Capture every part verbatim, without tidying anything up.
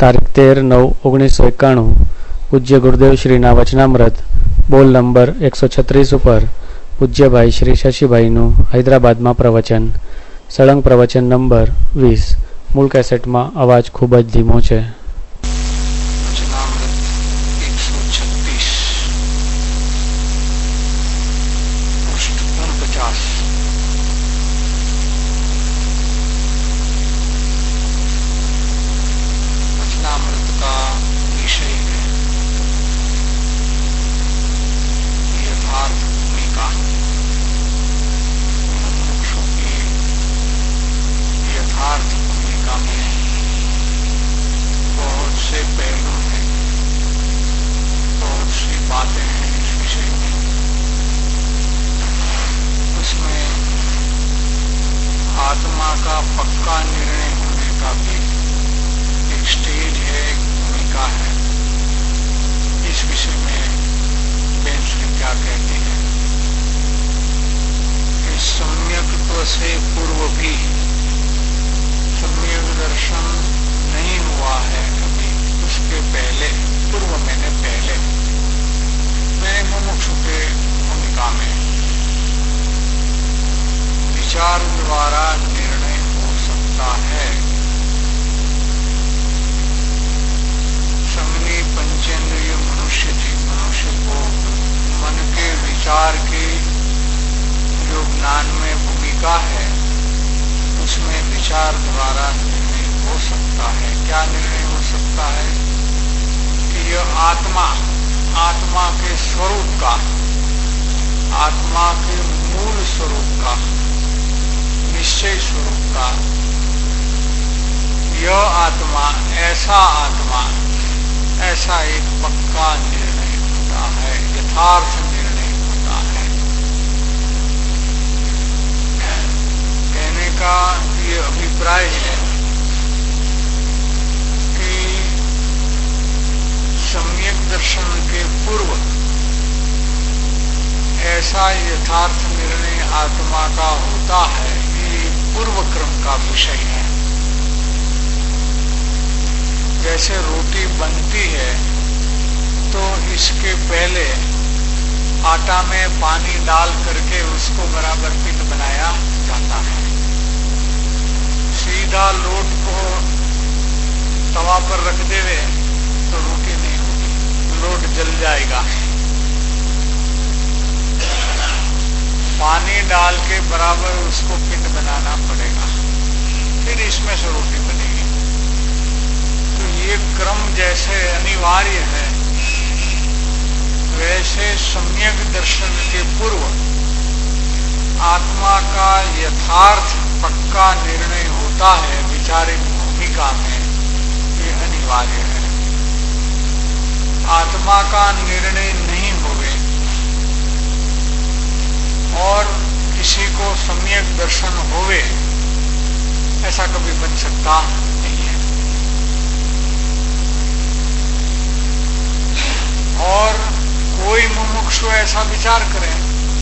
તારીખ તેર નવ ઓગણીસો એકાણું પૂજ્ય ગુરુદેવ શ્રીના વચનામૃત બોલ નંબર એકસો છત્રીસ ઉપર પૂજ્યભાઈ શ્રી શશીભાઈનું હૈદરાબાદમાં પ્રવચન. સળંગ પ્રવચન નંબર વીસ. મૂળ કેસેટમાં અવાજ ખૂબ જ ધીમો છે. आत्मा का पक्का निर्णय होने का भी एक स्टेज है, एक भूमिका है. इस विषय में बेंसली क्या कहते हैं कि सम्यक्त्व से पूर्व भी सम्यक दर्शन नहीं हुआ है कभी. उसके पहले, पूर्व मैंने पहले, मैंने मुमुक्षु के भूमिका में विचार द्वारा निर्णय हो सकता है. संगनी पंचेंद्रिय मनुष्य जी मनुष्य को मन के विचार की जो ज्ञान में भूमिका है उसमें विचार द्वारा निर्णय हो सकता है. क्या निर्णय हो सकता है कि यह आत्मा, आत्मा के स्वरूप का, आत्मा के मूल स्वरूप का, निश्चय स्वरूप का यह आत्मा, ऐसा आत्मा, ऐसा एक पक्का निर्णय होता है, यथार्थ निर्णय होता है. कहने का ये अभिप्राय है कि सम्यक दर्शन के पूर्व ऐसा यथार्थ निर्णय आत्मा का होता है. पूर्व क्रम का विषय है. जैसे रोटी बनती है तो इसके पहले आटा में पानी डाल करके उसको बराबर पिंड बनाया जाता है. सीधा लोट को तवा पर रख देवे तो रोटी नहीं होगी, लोट जल जाएगा. पानी डाल के बराबर उसको पिंड बनाना पड़ेगा, फिर इसमें से रोटी बनेगी. तो ये क्रम जैसे अनिवार्य है, वैसे सम्यक दर्शन के पूर्व आत्मा का यथार्थ पक्का निर्णय होता है. विचारिक भूमिका में ये अनिवार्य है. आत्मा का निर्णय नहीं होवे और किसी को सम्यक दर्शन होवे, ऐसा कभी बन सकता नहीं है. और कोई मुमुक्षु ऐसा विचार करे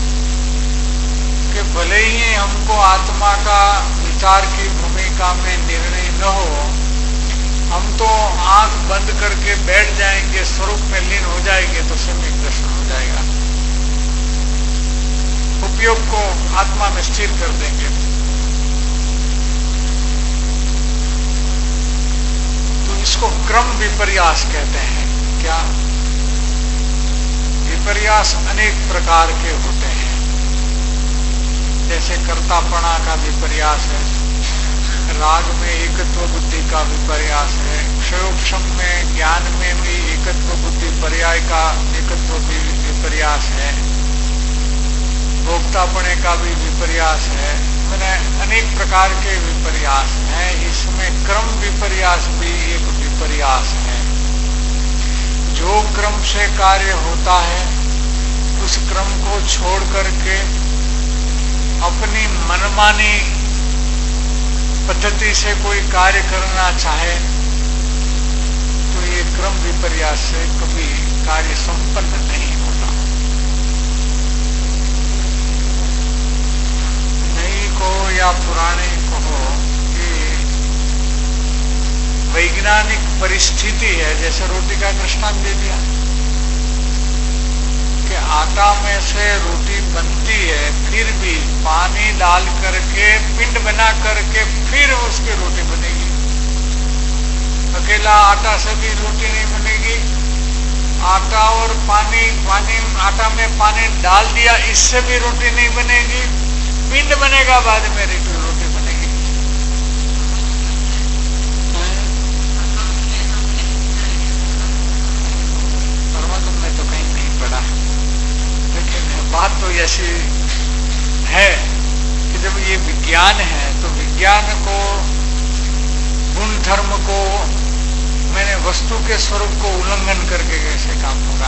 कि भले ही हमको आत्मा का विचार की भूमिका में निर्णय न हो, हम तो आंख बंद करके बैठ जाएंगे, स्वरूप में लीन हो जाएंगे तो सम्यक दर्शन हो जाएगा. उपयोग को आत्मा में स्थिर कर देंगे. तो इसको क्रम विपर्यास कहते हैं. क्या? विपर्यास अनेक प्रकार के होते हैं. जैसे कर्तापना का विपर्यास है, राग में एकत्व बुद्धि का विपर्यास है, क्षयोक्षम में ज्ञान में भी एकत्व बुद्धि पर्याय का एकत्व भी विपर्यास है, भोक्तापने का भी विपर्यास है. मैंने अनेक प्रकार के विपर्यास हैं. इसमें क्रम विपर्यास भी एक विपर्यास है. जो क्रम से कार्य होता है उस क्रम को छोड़ करके अपनी मनमानी पद्धति से कोई कार्य करना चाहे तो ये क्रम विपर्यास से कभी कार्य संपन्न नहीं होता. नई को या पुराने को कि वैज्ञानिक परिस्थिति है। जैसे रोटी का दृष्टांत दे दिया कि आटा में से रोटी बनती है, फिर भी पानी डाल करके पिंड बना करके फिर उसकी रोटी बनेगी। अकेला आटा से भी रोटी नहीं बनेगी। आटा और पानी पानी आटा में पानी डाल दिया, इससे भी रोटी नहीं बनेगी। पिंड बनेगा, बाद में रोटी बनेगी। परमात्मा में तो कहीं नहीं पड़ा, लेकिन बात तो ऐसी है कि जब ये विज्ञान है तो विज्ञान को, गुण धर्म को, मैंने वस्तु के स्वरूप को उल्लंघन करके कैसे काम होगा।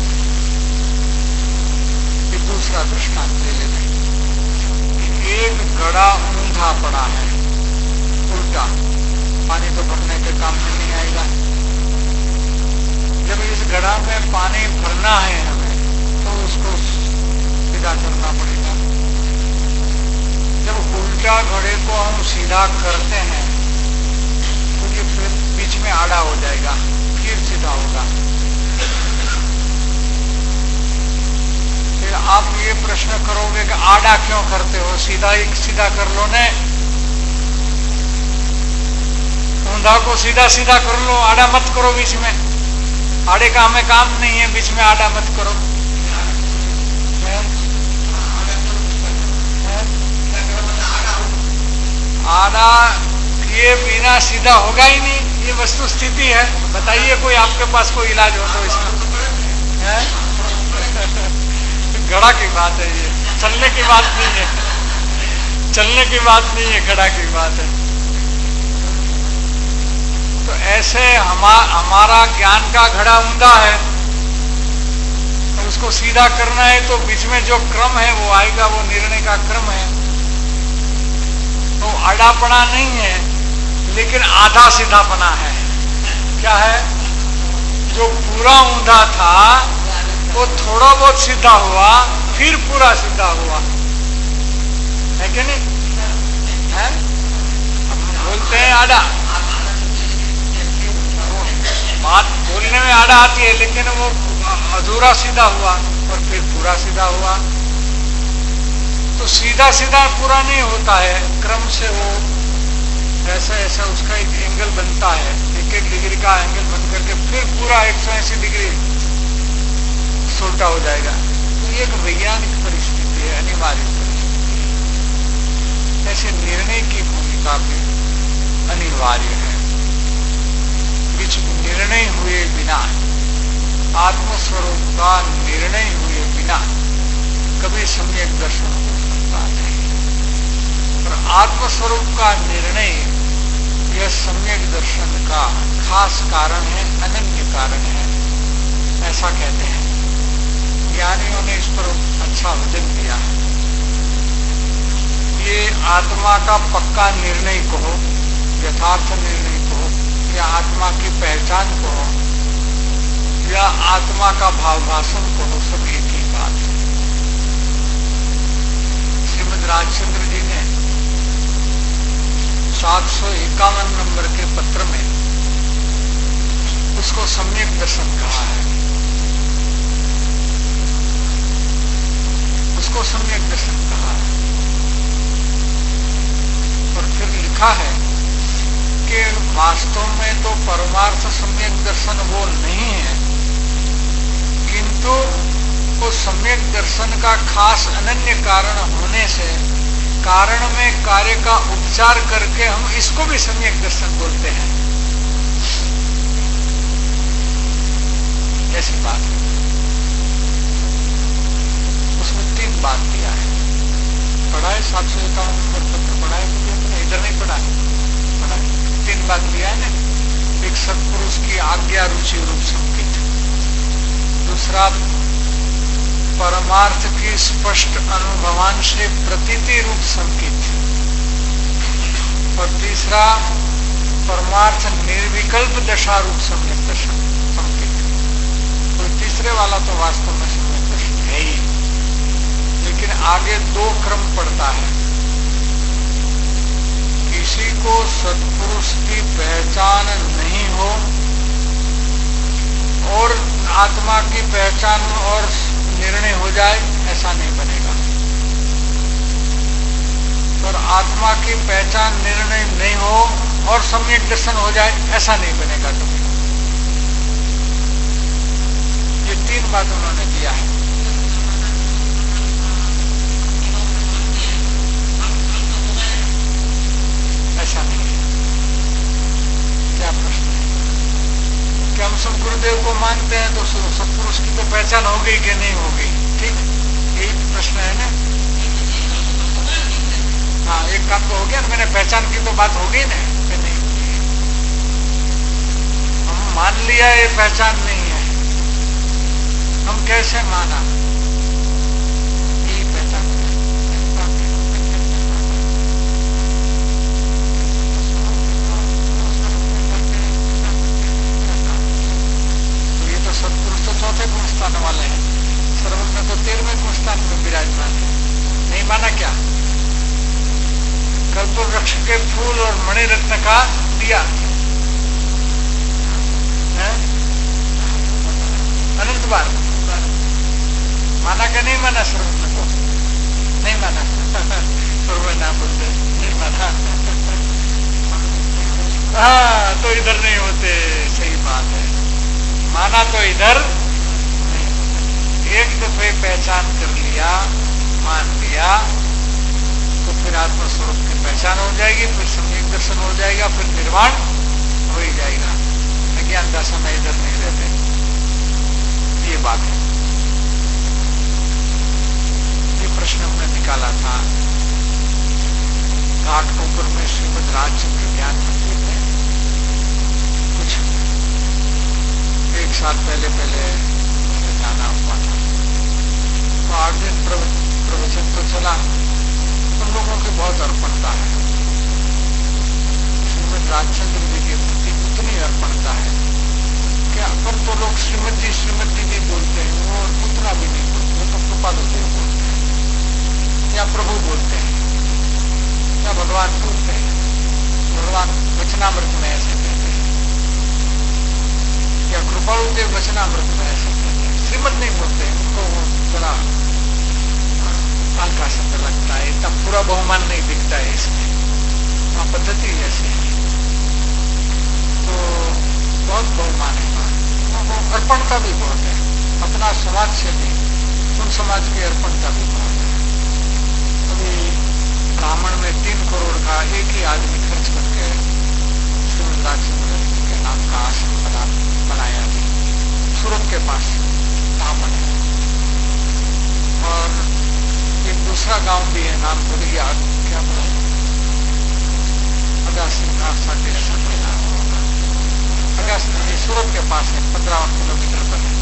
ये दूसरा दृष्टांत ले लेते हैं। एक घड़ा ऊंधा पड़ा है, उल्टा, पानी तो भरने के काम में नहीं आएगा। जब इस घड़ा में पानी भरना है हमें, तो उसको सीधा करना पड़ेगा। जब उल्टा घड़े को हम सीधा करते हैं तो ये फिर बीच में आड़ा हो जाएगा, फिर सीधा होगा। फिर आप ये प्रश्न करोगे कि आड़ा क्यों करते हो, सीधा एक सीधा कर लो ने, ऊंधा को सीधा सीधा कर लो, आड़ा मत करो बीच में। आड़े का हमें काम नहीं है, बीच में आड़ा मत करो। आड़ा ये बिना सीधा होगा ही नहीं, ये वस्तु स्थिति है। बताइए कोई आपके पास कोई इलाज हो तो इसमें है? घड़ा की बात है, ये चलने की बात नहीं है, चलने की बात नहीं है, घड़ा की बात है। तो ऐसे हमा, हमारा ज्ञान का घड़ा ऊंधा है, तो उसको सीधा करना है तो बीच में जो क्रम है वो आएगा, वो निर्णय का क्रम है। तो आड़ापना नहीं है, लेकिन आधा सीधापना है। क्या है? जो पूरा ऊंधा था वो थोड़ा बहुत सीधा हुआ, फिर पूरा सीधा हुआ, है कि नहीं? है? हम बोलते हैं आड़ा, बात बोलने में आड़ा आती है, लेकिन वो अधूरा सीधा हुआ और फिर पूरा सीधा हुआ। तो सीधा सीधा पूरा नहीं होता है, क्रम से वो ऐसा ऐसा उसका एक एंगल बनता है, एक एक डिग्री का एंगल बन करके फिर पूरा एक सौ अस्सी डिग्री उल्टा हो जाएगा। तो ये एक वैज्ञानिक परिस्थिति है, अनिवार्य परिस्थिति है। ऐसे निर्णय की भूमिका भी अनिवार्य है। बीच निर्णय हुए बिना, आत्मस्वरूप का निर्णय हुए बिना कभी सम्यक दर्शन हो सकता नहीं। और आत्मस्वरूप का निर्णय यह सम्यक दर्शन का खास कारण है, अनन्य कारण है, ऐसा कहते हैं। ज्ञानियों ने इस पर अच्छा वचन दिया है। ये आत्मा का पक्का निर्णय कहो, यथार्थ निर्णय कहो, या आत्मा की पहचान कहो, या आत्मा का भावभाषण कहो, सब एक ही बात है। श्रीमद राजचंद्र जी ने सात सौ इक्यावन नंबर के पत्र में उसको सम्यक दर्शन कहा है। उसको सम्यक दर्शन कहा है। और फिर लिखा है कि वास्तव में तो परमार्थ सम्यक दर्शन वो नहीं है, किंतु वो सम्यक दर्शन का खास अनन्य कारण होने से कारण में कार्य का उपचार करके हम इसको भी सम्यक दर्शन बोलते हैं। ऐसी बात है। उसमें तीन बात दिया है। पढ़ा है सात सौ इक्यावन नंबर पत्र पढ़ा है मुझे अपने, इधर नहीं पढ़ा है, पढ़ा है। तीन बात दिया है ना। एक सत्पुरुष की आज्ञा रुचि रूप संकेत, दूसरा परमार्थ की स्पष्ट अनुभवान से प्रतीति रूप संकेत, और तीसरा परमार्थ निर्विकल्प दशा रूप सम्यक दर्शन संकेत। तो तीसरे वाला तो वास्तव में सम्यक दर्शन है ही, लेकिन आगे दो क्रम पड़ता है। इस किसी को सत्पुरुष की पहचान नहीं हो और आत्मा की पहचान और निर्णय हो जाए, ऐसा नहीं बनेगा। और आत्मा की पहचान निर्णय नहीं हो और सम्यक दर्शन हो जाए, ऐसा नहीं बनेगा कभी। ये तीन बात उन्होंने दिया है। ऐसा नहीं है। क्या प्रश्न है कि हम सब गुरुदेव को मानते हैं तो सत्पुरुष की तो पहचान होगी कि नहीं होगी? ठीक, यही प्रश्न है ना। हाँ, एक काम तो हो गया ना, मैंने पहचान की तो बात हो गई ना कि नहीं होगी। हम मान लिया ये पहचान नहीं है, हम कैसे माना? यही पहचान। तो ये तो सत्पुरुष तो चौथे गुण स्थान वाले हैं, सर्वज्ञ तो तेरहवें गुण स्थान में विराजमान है। नहीं माना क्या? कल्प वृक्ष के फूल और मणिरत्न का दिया है अनंत बार। माना क्या नहीं माना? सर्वज्ञ को नहीं माना। सर्वज्ञ ना बोलते नहीं माना। हाँ, तो इधर नहीं होते। सही बात है, माना तो इधर नहीं होते। एक दफे पहचान कर लिया, मान लिया, तो फिर आत्मस्वरूप की पहचान हो जाएगी, फिर सम्यक दर्शन हो जाएगा, फिर निर्वाण हो ही जाएगा। अज्ञान का समय इधर नहीं रहते। ये बात है। ये प्रश्न हमने निकाला था घाटकोपर में श्रीमद राजचंद्र ज्ञान मंदिर में कुछ एक साल पहले पहले जाना हुआ था। तो आठ दिन प्रवचन तो चला। उन लोगों की बहुत अर्पणता है, श्रीमद राजचंद्र जी के प्रति उतनी अर्पणता है कि अपन तो लोग श्रीमद जी श्रीमद जी नहीं बोलते हैं, वो उतना भी नहीं बोलते। वो तो कृपालु देव बोलते हैं, या प्रभु बोलते हैं, या भगवान बोलते हैं। भगवान वचनामृत में ऐसे कहते हैं, या कृपालु देव वचनामृत में ऐसे कहते हैं। श्रीमद नहीं बोलते, उनको वो थोड़ा हल्का शब्द लगता है, इतना पूरा बहुमान नहीं दिखता है इसमें। वहां पद्धति ऐसी है, तो बहुत बहुमान है। अर्पणता भी बहुत है, अपना समाज से भी, उन समाज की अर्पणता भी बहुत है। अभी ब्राह्मण में तीन करोड़ का एक ही आदमी खर्च करके श्रीमद राजचंद्र के नाम का आश्रम बना बनाया था, सूरत के पास ब्राह्मण है। और एक दूसरा गांव भी है, नाम भूल गया, क्या बोला, अगासी साढ़े ऐसा कोई नाम होगा। अगासी सूरत के पास है, पंद्रह किलोमीटर पर है।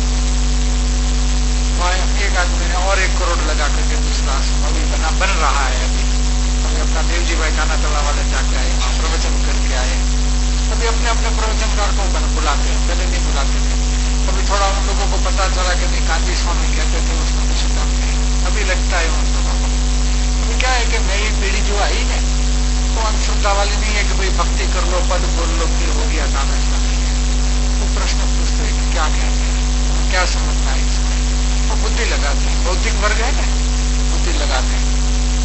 वहां एक आदमी ने और एक करोड़ लगा करके दूसरा अभी बना बन रहा है। अभी अभी अपना देवजी भाई खाना तला वाले जाके आए, वहां प्रवचन करके आए। अभी अपने अपने प्रवचनकार को बुलाते हैं, पहले नहीं बुलाते थे। अभी थोड़ा उन लोगों को पता चला कि नहीं, गांधी स्वामी कहते थे उसको कुछ काम नहीं, अभी लगता है उन लोगों को। अभी क्या है कि नई पीढ़ी जो आई है तो अंधश्रद्धा वाली नहीं है कि भाई भक्ति कर लो, पद बोल लो, फिर हो गया काम। ऐसा नहीं है। वो प्रश्न पूछते हैं कि क्या कहते हैं, क्या समझना है इसमें, वो बुद्धि लगाते हैं। बौद्धिक वर्ग है ना, बुद्धि लगाते हैं।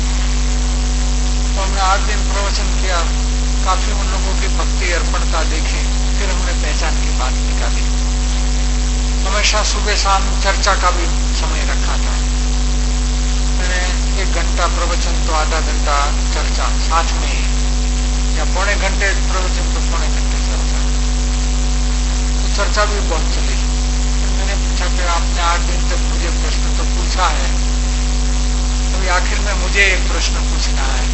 तो हमने आठ दिन प्रवचन किया, काफी उन लोगों की भक्ति अर्पणता देखी। फिर हमने पहचान की बात निकाली। हमेशा सुबह शाम चर्चा का भी समय रखा था। मैंने एक घंटा प्रवचन तो आधा घंटा चर्चा साथ में ही, या पौने घंटे प्रवचन तो पौने घंटे चर्चा। तो चर्चा भी बहुत चली। फिर मैंने पूछा कि आपने आठ दिन तक मुझे प्रश्न तो पूछा है, अभी आखिर में मुझे एक प्रश्न पूछना है।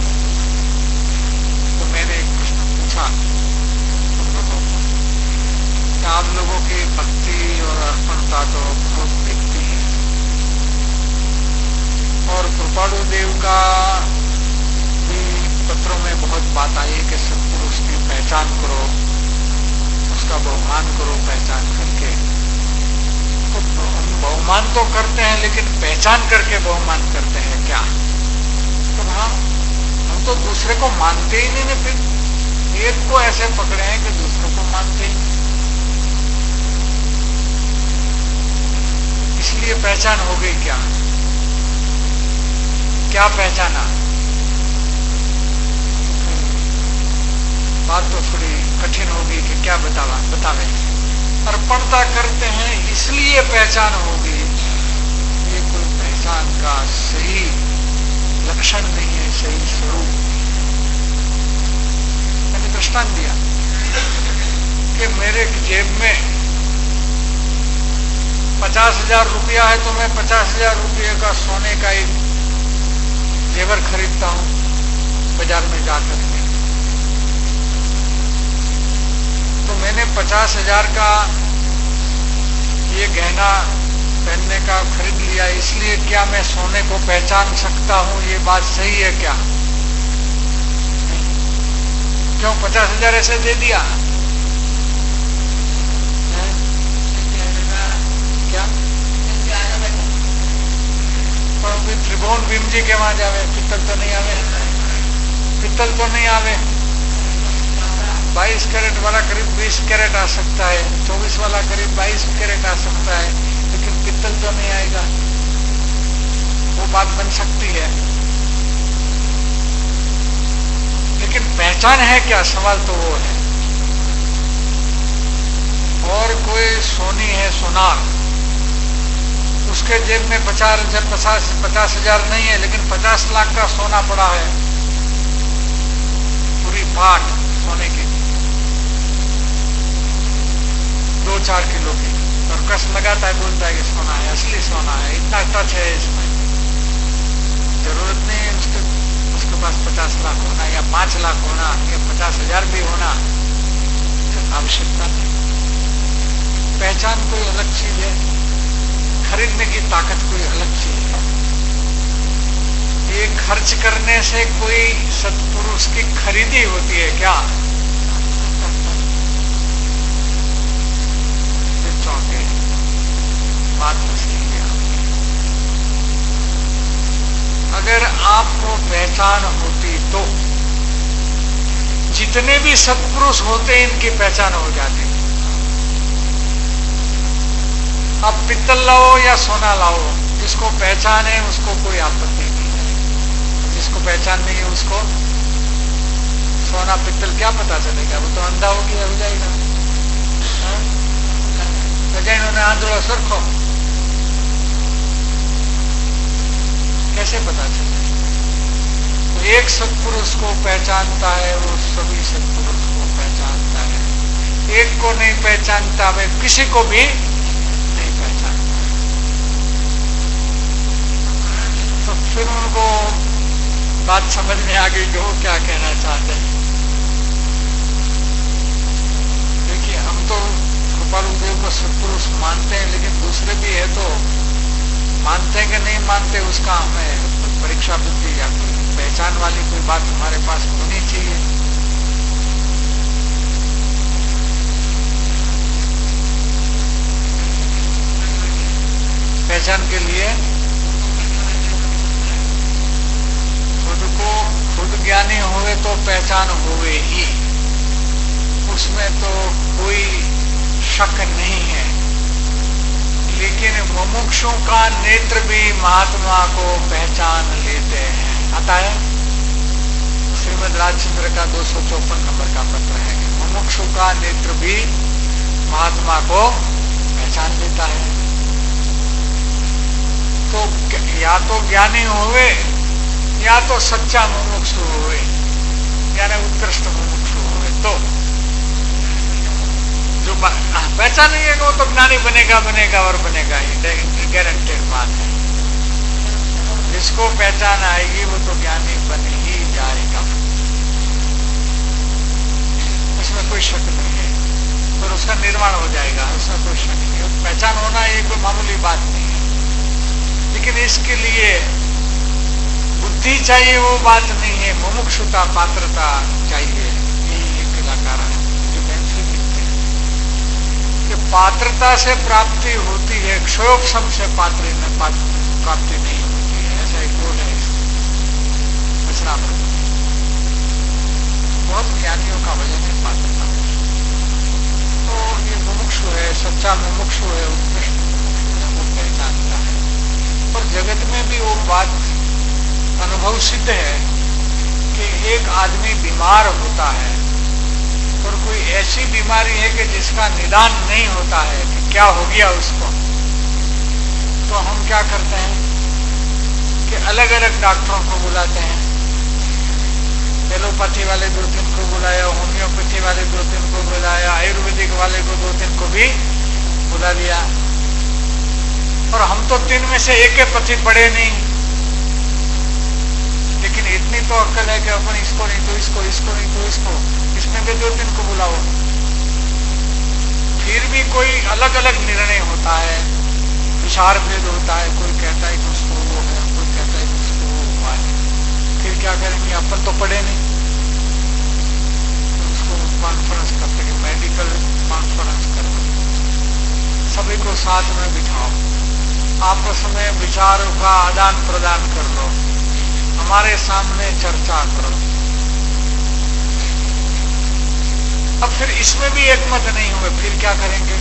तो मैंने एक प्रश्न पूछा तुम लोगों को, आप लोगों की भक्ति और अर्पणता तो बहुत दिखती है, और कृपालु देव का भी पत्रों में बहुत बात आई कि सत्पुरुष की पहचान करो, उसका बहुमान करो पहचान करके। तो हम बहुमान तो करते हैं, लेकिन पहचान करके बहुमान करते हैं क्या? तो हाँ, हम तो दूसरे को मानते ही नहीं ना। फिर एक को ऐसे पकड़े हैं कि दूसरों को मानते ही नहीं। इसलिए पहचान हो गई क्या? क्या पहचाना? बात तो थोड़ी कठिन होगी कि क्या बतावा बतावे। अर्पणता करते हैं इसलिए पहचान होगी। ये कोई पहचान का सही लक्षण नहीं है, सही स्वरूप। मैंने दृष्टांत दिया कि मेरे जेब में पचास हजार रुपया है तो मैं पचास हजार रुपये का सोने का एक जेवर खरीदता हूं बाजार में जाकर के। तो मैंने पचास हजार का ये गहना पहनने का खरीद लिया, इसलिए क्या मैं सोने को पहचान सकता हूं? ये बात सही है क्या? क्यों पचास हजार ऐसे दे दिया? क्या त्रिभुवन भीम जी के वहां जावे, पित्तल तो नहीं आवे, पित्तल तो नहीं आवे। बाईस कैरेट वाला करीब बीस कैरेट आ सकता है, चौबीस वाला करीब बाईस कैरेट आ सकता है, लेकिन पित्तल तो नहीं आएगा। वो बात बन सकती है, लेकिन पहचान है क्या? सवाल तो वो है। और कोई सोनी है, सोनार, उसके जेब में पचास हजार पचास पचास हजार नहीं है, लेकिन पचास लाख का सोना पड़ा है, पूरी पाट सोने की, दो चार किलो की, और कस लगाता है, बोलता है कि सोना है, असली सोना है, इतना टच है इसमें। जरूरत नहीं है उसके उसके पास पचास लाख होना या पांच लाख होना या पचास हजार भी होना, आवश्यकता नहीं। पहचान कोई अलग चीज है, खरीदने की ताकत कोई अलग चीज है। ये खर्च करने से कोई सत्पुरुष की खरीदी होती है क्या? चौके बात तो सही है। अगर आपको पहचान होती तो जितने भी सत्पुरुष होते इनकी पहचान हो जाती। अब पित्तल लाओ या सोना लाओ, जिसको पहचान है उसको कोई आपत्ति नहीं है, जिसको पहचान नहीं है उसको सोना पित्तल क्या पता चलेगा? वो तो अंधा हो गया, हो जाएगा। इन्होंने आंधळो सरखो कैसे पता चले? तो एक सत्पुरुष को पहचानता है, वो सभी सत्पुरुष को पहचानता है। एक को नहीं पहचानता, वे किसी को भी नहीं पहचानता। तो फिर उनको बात समझ में आ गई कि वो क्या कहना चाहते हैं। देखिए, हम तो गोपालदेव को सत्पुरुष मानते हैं, लेकिन दूसरे भी है तो मानते हैं कि नहीं मानते, उसका हमें परीक्षा बुद्धि या पहचान वाली कोई बात हमारे पास होनी चाहिए। पहचान के लिए खुद को खुद ज्ञानी हुए तो पहचान हुए ही, उसमें तो कोई शक नहीं है। लेकिन मुमुक्षु का नेत्र भी महात्मा को पहचान लेते हैं। आता है श्रीमद् राजचंद्र का दो सौ चौपन नंबर का पत्र है। मुमुक्षु का नेत्र भी महात्मा को पहचान लेता है। तो या तो ज्ञानी हुए या तो सच्चा मुमुक्षु हुए, यानी उत्कृष्ट मुमुक्षु हुए। तो जो पहचानेंगे वो तो ज्ञानी बनेगा बनेगा और बनेगा ही, गारंटेड बात है। जिसको पहचान आएगी वो तो ज्ञानी बन ही जाएगा, उसमें कोई शक नहीं है। फिर उसका निर्माण हो जाएगा, उसमें कोई शक नहीं है। पहचान होना ये कोई मामूली बात नहीं है, लेकिन इसके लिए बुद्धि चाहिए, वो बात नहीं है। मुमुक्षुता, पात्रता चाहिए। यही एक कलाकार है कि पात्रता से प्राप्ति होती है, क्षयोक्षम से पात्र प्राप्ति नहीं होती है। ऐसा एक बोल है वचनामृत। बहुत ज्ञानियों का भजन है पात्रता। तो ये मुमुक्षु है, सच्चा मुमुक्षु है, उत्कृष्ट मुमुक्षु है, वो पहचानता है। और जगत में भी वो बात अनुभव सिद्ध है कि एक आदमी बीमार होता है और कोई ऐसी बीमारी है कि जिसका निदान नहीं होता है कि क्या हो गया उसको, तो हम क्या करते हैं कि अलग अलग डॉक्टरों को बुलाते हैं। एलोपैथी वाले दो तीन को बुलाया, होम्योपैथी वाले दो तीन को बुलाया, आयुर्वेदिक वाले को दो तीन को भी बुला लिया। और हम तो तीन में से एक के पति पड़े नहीं, लेकिन इतनी तो अक्ल है कि अपन इसको नहीं तो इसको, इसको नहीं तो इसको, इसमें भी दो तीन को बुलाओ। फिर भी कोई अलग अलग निर्णय होता है, विचार भेद होता है। कोई कहता है कि उसको वो है, कोई कहता है कि उसको वो हुआ है। फिर क्या करेंगे, अपन तो पढ़े नहीं, तो उसको कॉन्फ्रेंस करते हैं, मेडिकल कॉन्फ्रेंस कर दो, सभी को साथ में बिठाओ, आपस में विचारों का आदान प्रदान कर लो, हमारे सामने चर्चा करो। अब फिर इसमें भी एक मत नहीं हुए, फिर क्या करेंगे,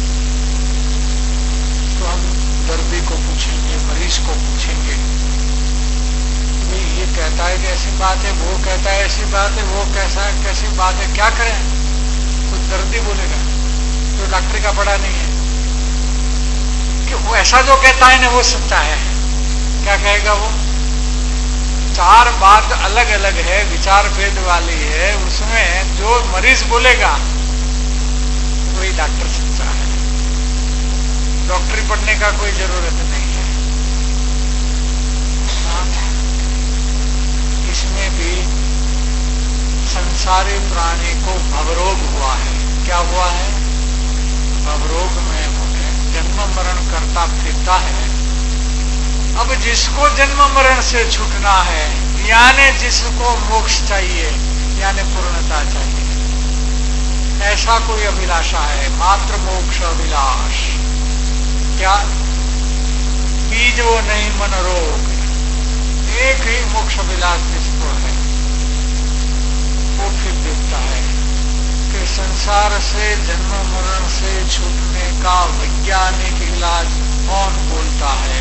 तो हम दर्दी को पूछेंगे, मरीज को पूछेंगे, ये कहता है कि ऐसी बात है, वो कहता है ऐसी बात है, वो कैसा है कैसी बात है, क्या करें। तो दर्दी बोलेगा जो डॉक्टरी का पढ़ा नहीं है कि वो ऐसा जो कहता है ना वो सच्चा है। क्या कहेगा वो, चार बात अलग अलग है, विचार भेद वाली है, उसमें जो मरीज बोलेगा वही डॉक्टर सच्चा है। डॉक्टरी पढ़ने का कोई जरूरत नहीं है। इसमें भी संसारी प्राणी को भवरोग हुआ है। क्या हुआ है, भवरोग में होने जन्म मरण करता फिरता है। अब जिसको जन्म मरण से छूटना है, यानी जिसको मोक्ष चाहिए, यानी पूर्णता चाहिए, ऐसा कोई अभिलाषा है, मात्र मोक्ष अभिलाष। क्या बीज वो नहीं मनोरोग, एक ही मोक्ष विलास जिसको है, वो फिर देखता है कि संसार से जन्म मरण से छूटने का वैज्ञानिक इलाज कौन बोलता है।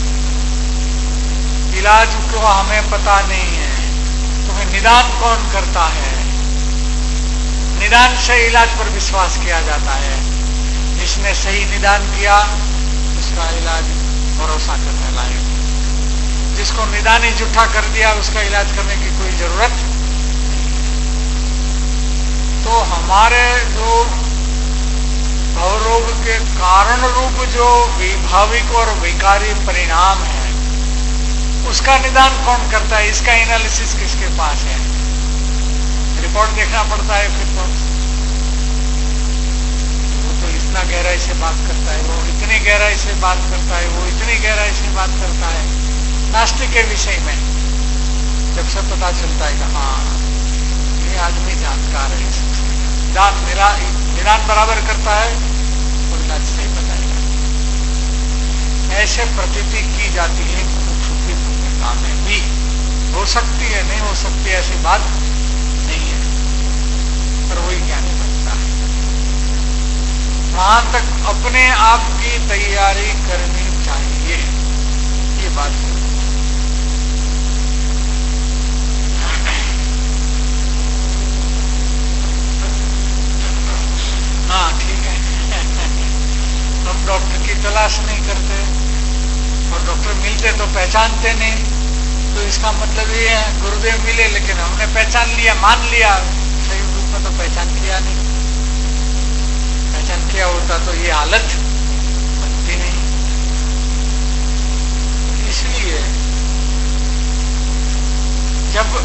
इलाज को हमें पता नहीं है, तो निदान कौन करता है। निदान से इलाज पर विश्वास किया जाता है। जिसने सही निदान किया उसका इलाज भरोसा करने लायक, जिसको निदान ही झूठा कर दिया उसका इलाज करने की कोई जरूरत नहीं। तो हमारे जो भवरोग के कारण रूप जो वैभाविक और विकारी परिणाम है, उसका निदान कौन करता है, इसका एनालिसिस किसके पास है। रिपोर्ट देखना पड़ता है। फिर तो वो तो इतना गहराई से बात करता है, वो इतनी गहराई से बात करता है, वो इतनी गहराई से बात करता है। नास्तिक के विषय में जब से पता चलता है कि हाँ ये आदमी जानकार है, जान निदान बराबर करता है और इलाज सही बताएगा, ऐसे प्रतीति की जाती है। मुमुक्षु की भूमिका में भी हो सकती है, नहीं हो सकती ऐसी बात नहीं है, पर वही ज्ञानी बनता है। वहां तक अपने आप की तैयारी करनी चाहिए, ये बात है। हाँ ठीक है। हम डॉक्टर की तलाश नहीं करते और डॉक्टर मिलते तो पहचानते नहीं, तो इसका मतलब ये है गुरुदेव मिले लेकिन हमने पहचान लिया, मान लिया, सही रूप में तो पहचान किया नहीं। पहचान किया होता तो ये हालत बनती नहीं। इसलिए जब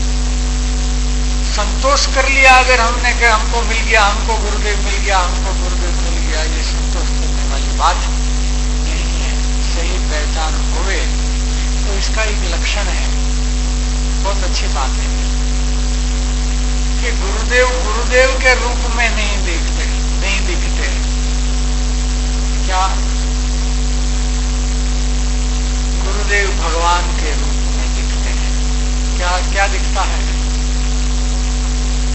संतोष कर लिया अगर हमने कि हमको मिल गया, हमको गुरुदेव मिल गया, हमको गुरुदेव मिल गया, ये संतोष करने वाली बात नहीं है। सही पहचान हुए तो इसका एक लक्षण है, बहुत अच्छी बात है कि गुरुदेव गुरुदेव के रूप में नहीं देखते, नहीं दिखते। क्या गुरुदेव भगवान के रूप में दिखते हैं। क्या क्या दिखता है,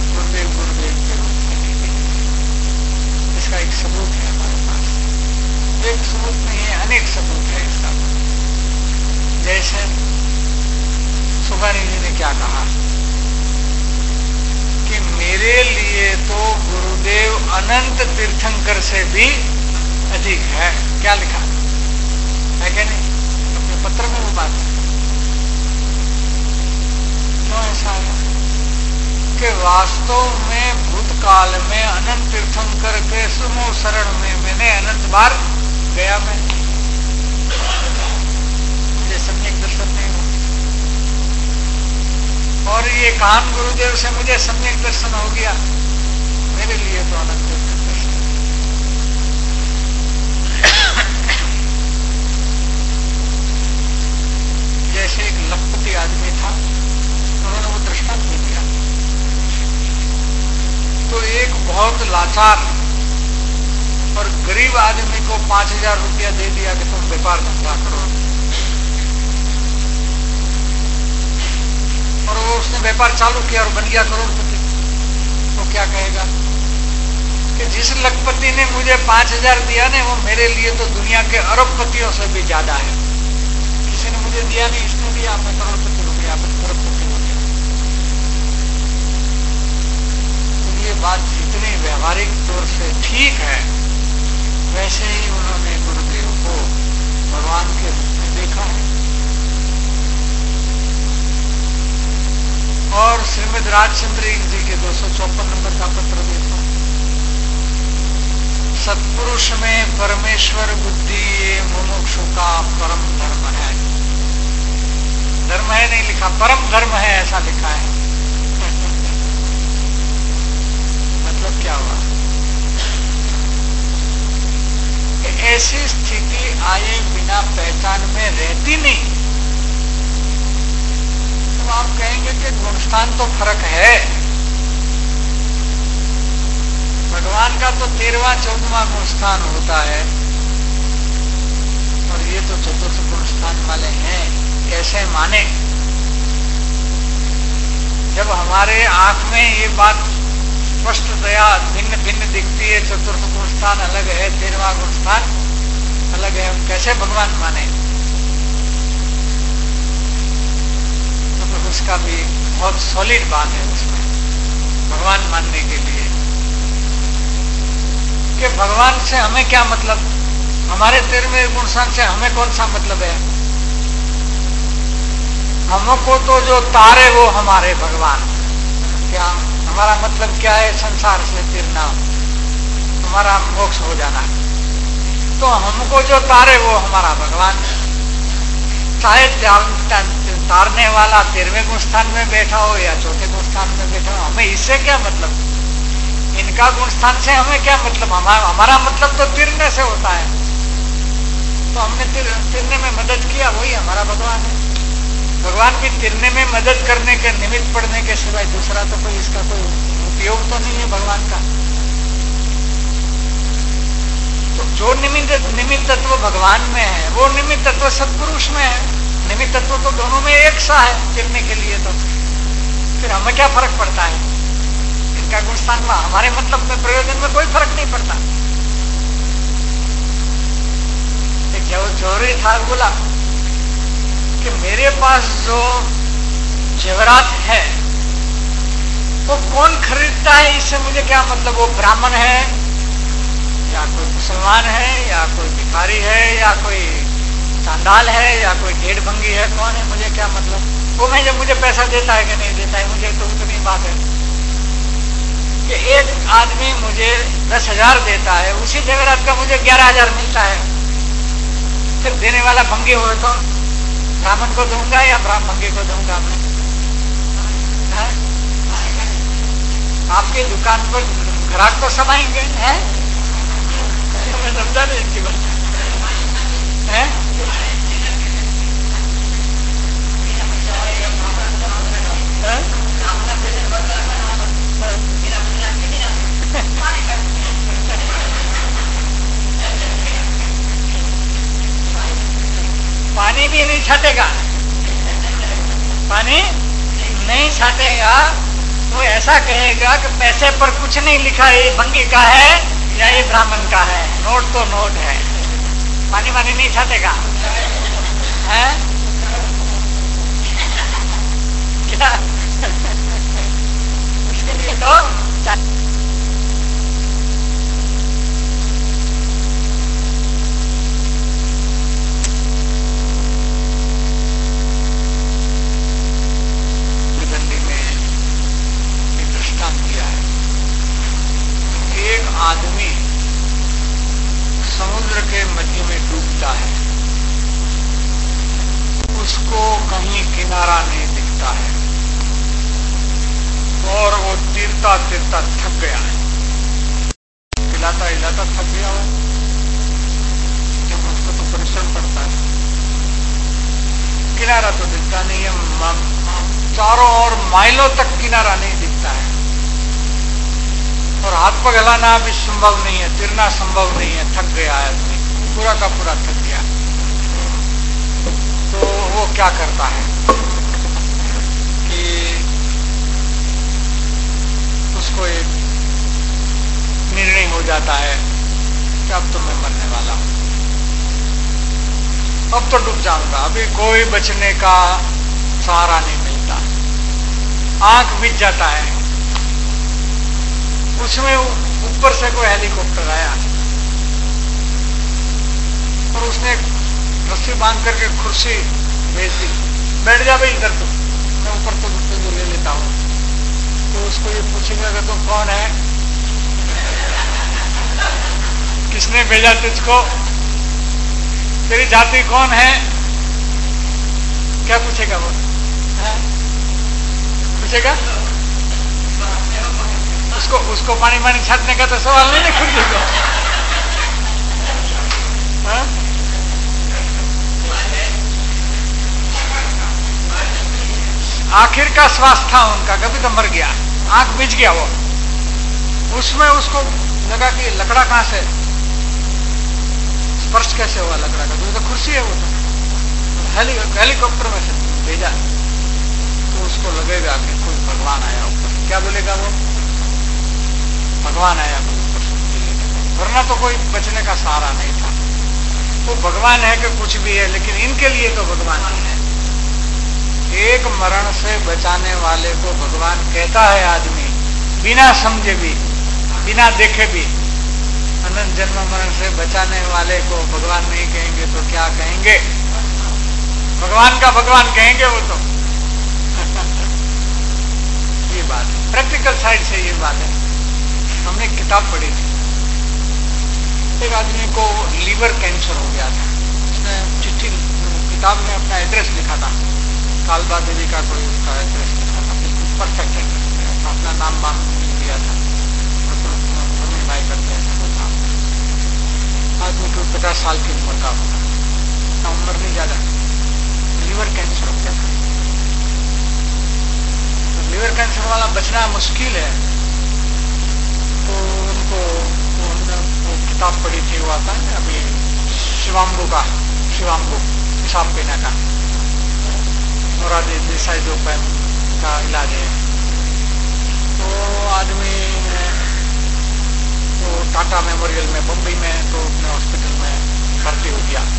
जैसे सुखानी जी ने क्या कहा कि मेरे लिए तो गुरुदेव अनंत तीर्थंकर से भी अधिक है। क्या लिखा है क्या नहीं अपने पत्र में वो बात है। क्यों ऐसा है कि वास्तव में भूतकाल में अनंत तीर्थंकर के समूह शरण में मैंने अनंत बार गया। मैं मुझे सम्यक दर्शन नहीं हुआ और ये काम गुरुदेव से मुझे सम्यक दर्शन हो गया। मेरे लिए तो अनंत दर्शन। जैसे एक लखपति आदमी था, उन्होंने वो दृष्टांत दे दिया। तो एक बहुत लाचार और गरीब आदमी को पांच हजार रुपया दे दिया कि तुम व्यापार धंधा करो, और वो उसने व्यापार चालू किया और बन गया करोड़पति। तो क्या कहेगा कि जिस लखपति ने मुझे पांच हजार दिया ने वो मेरे लिए तो दुनिया के अरबपतियों से भी ज्यादा है। किसी ने मुझे दिया नहीं, इसने दिया, मैं करोड़पति हो गया, मैं अरबपति हो गया। तो ये बात जितनी व्यवहारिक तौर से ठीक है वैसे ही उन्होंने गुरुदेव को भगवान के रूप में देखा है। और श्रीमद राजचंद्र जी के दो सौ चौपन नंबर का पत्र देखो। सत्पुरुष में परमेश्वर बुद्धि ये मुमुक्षु का परम धर्म है। धर्म है नहीं लिखा, परम धर्म है ऐसा लिखा है। मतलब क्या हुआ कि ऐसी स्थिति आए बिना पहचान में रहती नहीं। तो आप कहेंगे कि गुणस्थान तो फर्क है। भगवान का तो तेरहवां चौदहवां गुणस्थान होता है और ये तो चतुर्थ गुणस्थान वाले हैं। कैसे माने? जब हमारे आंख में ये बात स्पष्टतया भिन्न भिन्न दिखती है, चतुर्थ गुणस्थान अलग है, तेरहवां गुणस्थान अलग है, हम कैसे भगवान माने? तो उसका भी बहुत सॉलिड बात है उसमें भगवान मानने के लिए कि भगवान से हमें क्या मतलब, हमारे तेरहवें गुणस्थान से हमें कौन सा मतलब है? हमको तो जो तारे वो हमारे भगवान। क्या हमारा मतलब क्या है? संसार से तिरना, हमारा मोक्ष हो जाना। तो हमको जो तारे वो हमारा भगवान। चाहे तारने वाला तेरहवें गुणस्थान में बैठा हो या चौथे गुणस्थान में बैठा हो, हमें इससे क्या मतलब? इनका गुणस्थान से हमें क्या मतलब? हमारा हमारा मतलब तो तिरने से होता है। तो हमने तिर, तिरने में मदद किया, वही हमारा भगवान है। भगवान भी तिरने में मदद करने के निमित्त पड़ने के सिवाय दूसरा तो कोई इसका कोई उपयोग तो नहीं है भगवान का। तो जो निमित्त निमित्त तत्व भगवान में है वो निमित्त तत्व सत्पुरुष में है। निमित्त तत्व तो दोनों में एक सा है तिरने के लिए। तो फिर हमें क्या फर्क पड़ता है? इनका गुणस्थान में हमारे मतलब में प्रयोजन में कोई फर्क नहीं पड़ता। एक जो चौरी था बोला कि मेरे पास जो जेवरात है वो कौन खरीदता है, इससे मुझे क्या मतलब? वो ब्राह्मण है या कोई मुसलमान है या कोई भिखारी है या कोई चांडाल है या कोई ढेड़ भंगी है, कौन है? मुझे क्या मतलब? वो मैं जब मुझे पैसा देता है कि नहीं देता है, मुझे तो उतनी बात है कि एक आदमी मुझे दस हजार देता है, उसी जेवरात का मुझे ग्यारह हजार मिलता है। फिर देने वाला भंगी हो तो ब्राह्मण को दूंगा या ब्राह्मण भंगी को दूंगा? मैं आपकी दुकान पर ग्राहक तो सब आएंगे हैं? मैं समझा नहीं इनकी बात है। पानी भी नहीं छाटेगा, पानी नहीं छाटेगा। वो ऐसा कहेगा कि पैसे पर कुछ नहीं लिखा, ये भंगी का है या ये ब्राह्मण का है, नोट तो नोट है। पानी वानी नहीं छाटेगा है। गया उसके लिए तो आदमी समुद्र के मध्य में डूबता है, उसको कहीं किनारा नहीं दिखता है और वो तीरता तीरता थक गया है, हिलाता हिलाता थक गया है, जब उसको तो परिश्रम पड़ता है, किनारा तो दिखता नहीं है, चारों ओर माइलों तक किनारा नहीं दिखता है और हाथ पग हिलाना भी संभव नहीं है, तिरना संभव नहीं है, थक गया है आदमी, पूरा का पूरा थक गया। तो वो क्या करता है कि उसको एक निर्णय हो जाता है कि अब तो मैं मरने वाला हूं, अब तो डूब जाऊंगा, अभी कोई बचने का सहारा नहीं मिलता, आंख बिछ जाता है। उसमें ऊपर से कोई हेलीकॉप्टर आया और उसने रस्सी बांध करके कुर्सी भेज दी, बैठ जा भाई इधर, तो मैं ऊपर तो तुझे ले लेता हूं। तो उसको ये पूछेगा कि तुम कौन है, किसने भेजा तुझको, तेरी जाति कौन है, क्या पूछेगा वो, है? पूछेगा उसको उसको पानी पानी छाटने का तो सवाल नहीं ना खुद को। आखिर का श्वास था उनका, कभी तो मर गया, आंख बिछ गया वो, उसमें उसको लगा कि लकड़ा कहां से, स्पर्श कैसे हुआ लकड़ा का, तो कुर्सी है वो तो हेली, हेलीकॉप्टर में से भेजा, तो उसको लगेगा कि कोई भगवान आया ऊपर, क्या बोलेगा वो, भगवान आया ऊपर, वरना तो कोई बचने का सहारा नहीं था। वो भगवान है कि कुछ भी है, लेकिन इनके लिए तो भगवान ही है। एक मरण से बचाने वाले को भगवान कहता है आदमी, बिना समझे भी, बिना देखे भी। अनंत जन्म मरण से बचाने वाले को भगवान नहीं कहेंगे तो क्या कहेंगे, भगवान का भगवान कहेंगे वो तो। ये बात है, प्रैक्टिकल साइड से ये बात है। हमने किताब पढ़ी थी, एक आदमी को लीवर कैंसर हो गया था, उसने चिट्ठी किताब में अपना एड्रेस लिखा था, कालबा देवी का कोई उसका एड्रेस लिखा था, बिल्कुल परफेक्ट एड्रेस, अपना नाम बाम दिया था, भाई करते हैं वो था। आदमी को पचास साल की उम्र का होगा, ना उम्र नहीं ज्यादा, लीवर कैंसर हो गया था। तो लीवर कैंसर वाला बचना मुश्किल है, तो उनको वो किताब पढ़ी थी, वो आता है अभी शिवाम्बू का, शिवाम्बू हिसाब पीना का, मोरारजी देसाई जो पैन का इलाज है। तो आदमी तो टाटा मेमोरियल में बम्बई में तो अपने हॉस्पिटल में भर्ती हो गया,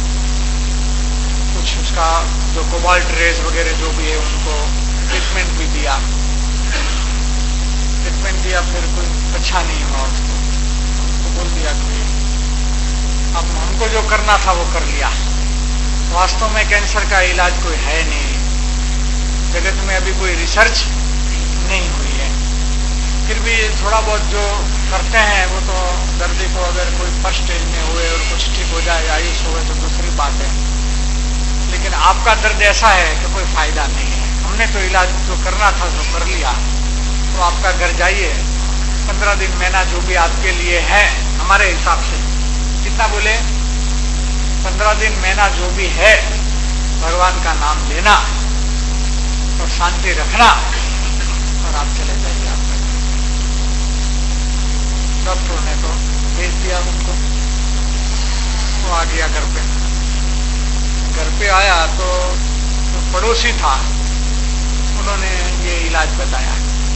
कुछ उसका जो कोबाल्ट रेज वगैरह जो भी है उनको ट्रीटमेंट भी दिया, ट्रीटमेंट दिया, फिर कोई अच्छा नहीं हुआ उसको, तो बोल दिया कि अब हमको जो करना था वो कर लिया। वास्तव में कैंसर का इलाज कोई है नहीं, जगत में अभी कोई रिसर्च नहीं हुई है, फिर भी थोड़ा बहुत जो करते हैं वो तो दर्दी को अगर कोई फर्स्ट स्टेज में हुए और कुछ ठीक हो जाए, आयुष हुए तो दूसरी बात है, लेकिन आपका दर्द ऐसा है कि कोई फायदा नहीं है। हमने तो इलाज जो करना था जो कर लिया, तो आपका घर जाइए, पंद्रह दिन महीना जो भी आपके लिए है हमारे हिसाब से, कितना बोले, पंद्रह दिन महीना जो भी है भगवान का नाम लेना और शांति रखना और आप चले जाइए। आपका डॉक्टर ने तो भेज दिया उनको, वो आ गया घर पे। घर पे आया तो जो पड़ोसी था उन्होंने ये इलाज बताया,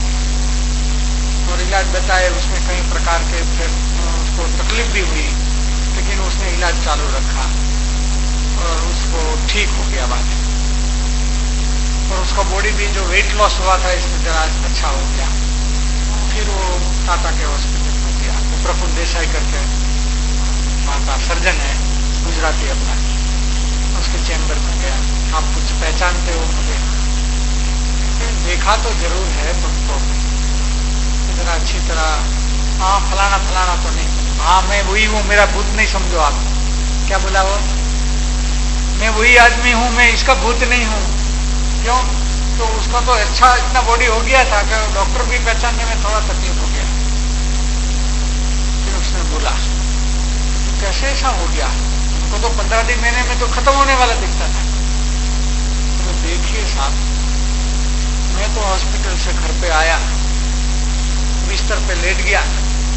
और इलाज बताए उसमें कई प्रकार के, फिर उसको तकलीफ भी हुई, लेकिन उसने इलाज चालू रखा और उसको ठीक हो गया बात। और उसका बॉडी भी जो वेट लॉस हुआ था इसमें जरा अच्छा हो गया। फिर वो टाटा के हॉस्पिटल में गया, वो प्रफुल्ल देसाई करके वहाँ का सर्जन है, गुजराती अपना, उसके चैम्बर में गया। आप कुछ पहचानते हो मुझे? देखा तो जरूर है तुमको, इतना अच्छी तरह। हाँ फलाना फलाना तो नहीं, हाँ मैं वही हूँ, मेरा भूत नहीं समझो आप। क्या बोला वो? मैं वही आदमी हूँ, मैं इसका भूत नहीं हूँ। क्यों? तो उसका तो अच्छा इतना बॉडी हो गया था कि डॉक्टर भी पहचानने में थोड़ा तकलीफ हो गया। फिर उसने बोला तो कैसे ऐसा हो गया, उनको तो पंद्रह दिन महीने में तो खत्म होने वाला दिखता था। तो देखिए साहब, मैं तो हॉस्पिटल से घर पे आया, बिस्तर पे लेट गया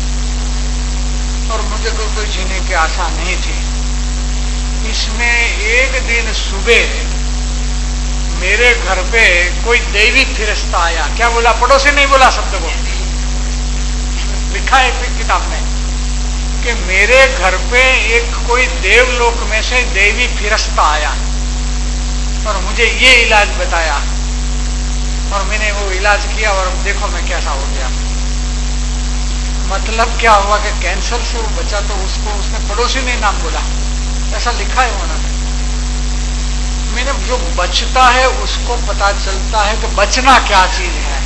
और मुझे तो कोई जीने की आशा नहीं थी। इसमें एक दिन सुबह मेरे घर पे कोई दैवी फिरिश्ता आया। क्या बोला? पड़ोसी नहीं बोला शब्द को, लिखा है एक किताब में कि मेरे घर पे एक कोई देवलोक में से दैवी फिरिश्ता आया और मुझे ये इलाज बताया और मैंने वो इलाज किया और देखो मैं कैसा हो गया। मतलब क्या हुआ कि कैंसर से वो बचा, तो उसको उसने पड़ोसी ने नाम बोला, ऐसा लिखा है उन्होंने। मैंने जो बचता है उसको पता चलता है कि बचना क्या चीज है।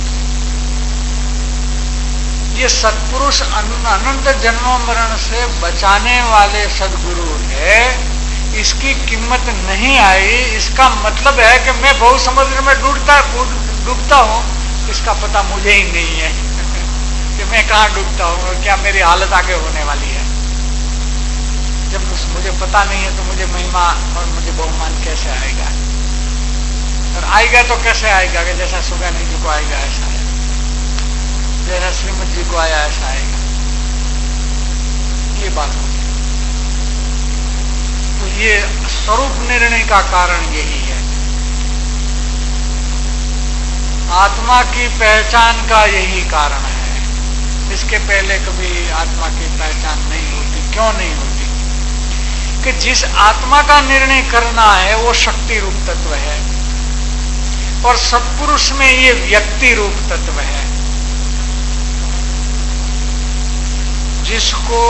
ये सत्पुरुष अनंत जन्मों मरण से बचाने वाले सदगुरु है, इसकी कीमत नहीं आई। इसका मतलब है कि मैं बहुत समुद्र में डूबता डूबता हूं, इसका पता मुझे ही नहीं है कि मैं कहां डूबता हूं और क्या मेरी हालत आगे होने वाली है। जब मुझे पता नहीं है तो मुझे महिमा और मुझे बहुमान कैसे आएगा? और आएगा तो कैसे आएगा कि जैसा सुगानी जी को आएगा ऐसा है, जैसा श्रीमद जी को आया ऐसा आएगा। ये बात होगी। तो ये स्वरूप निर्णय का कारण यही है, आत्मा की पहचान का यही कारण है। इसके पहले कभी आत्मा की पहचान नहीं होती। क्यों नहीं होती? कि जिस आत्मा का निर्णय करना है वो शक्ति रूप तत्व है और सत्पुरुष में ये व्यक्ति रूप तत्व है। जिसको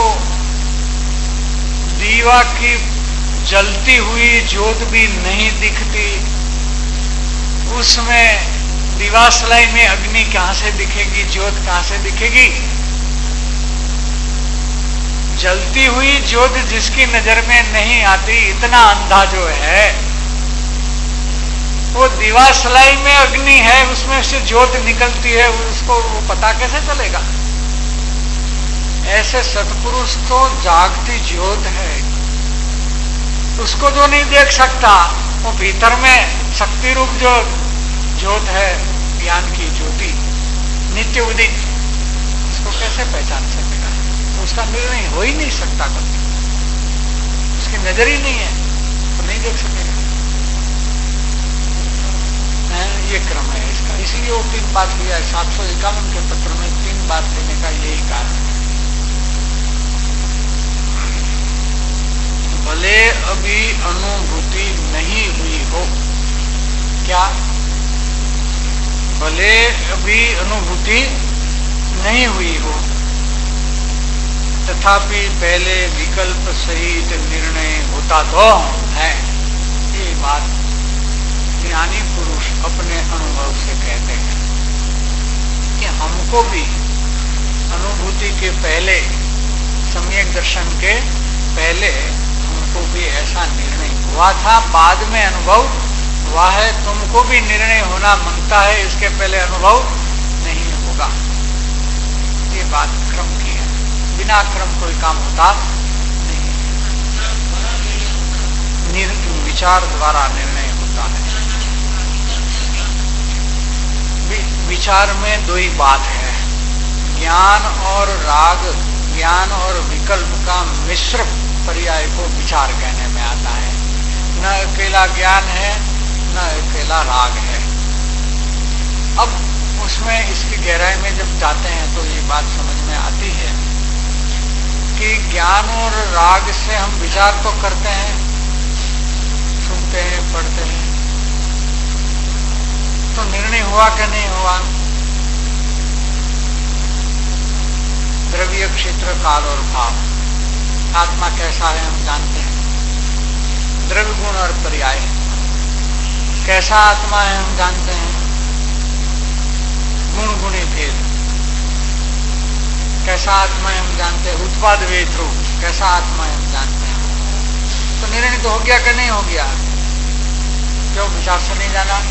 दीवा की जलती हुई ज्योत भी नहीं दिखती, उसमें दिवासलाई में अग्नि कहां से दिखेगी, ज्योत कहां से दिखेगी? जलती हुई ज्योत जिसकी नजर में नहीं आती, इतना अंधा जो है, वो दिवासलाई में अग्नि है, उसमें से ज्योत निकलती है, उसको वो पता कैसे चलेगा? ऐसे सत्पुरुष तो जागती ज्योत है, उसको जो नहीं देख सकता, वो भीतर में शक्ति रूप जो ज्योत है, ज्ञान की ज्योति नित्य उदित, उसको कैसे पहचान सकेगा? उसका निर्णय हो ही नहीं सकता कभी, उसकी नजर ही नहीं है तो नहीं देख सकेगा। ये क्रम है इसका, इसीलिए वो तीन बात लिया है। सात सौ इक्यावन के पत्र में तीन बात देने का यही कारण है। भले अभी अनुभूति नहीं हुई हो, क्या? भले अभी अनुभूति नहीं हुई हो, तथापि पहले विकल्प सहित निर्णय होता तो है। ये बात ज्ञानी पुरुष अपने अनुभव से कहते हैं कि हमको भी अनुभूति के पहले, सम्यक दर्शन के पहले हमको भी ऐसा निर्णय हुआ था, बाद में अनुभव हुआ है। तुमको भी निर्णय होना मांगता है, इसके पहले अनुभव नहीं होगा। ये बात क्रम की है, बिना क्रम कोई काम होता नहीं, विचार द्वारा निर्णय होता है। विचार में दो ही बात है, ज्ञान और राग, ज्ञान और विकल्प का मिश्र पर्याय को विचार कहने में आता है। न अकेला ज्ञान है, न अकेला राग है। अब उसमें इसकी गहराई में जब जाते हैं तो ये बात समझ में आती है कि ज्ञान और राग से हम विचार तो करते हैं, सुनते हैं, पढ़ते हैं, तो निर्णय हुआ कि नहीं हुआ? द्रव्य, क्षेत्र, काल और भाव। आत्मा कैसा है हम जानते हैं। द्रव्य, गुण और पर्याय। कैसा आत्मा है हम जानते हैं। गुण गुणी भेद। कैसा आत्मा है हम जानते हैं। उत्पाद वेद रूप। कैसा आत्मा है हम जानते हैं। तो निर्णय तो हो गया कि नहीं हो गया? क्यों विचार से नहीं जाना?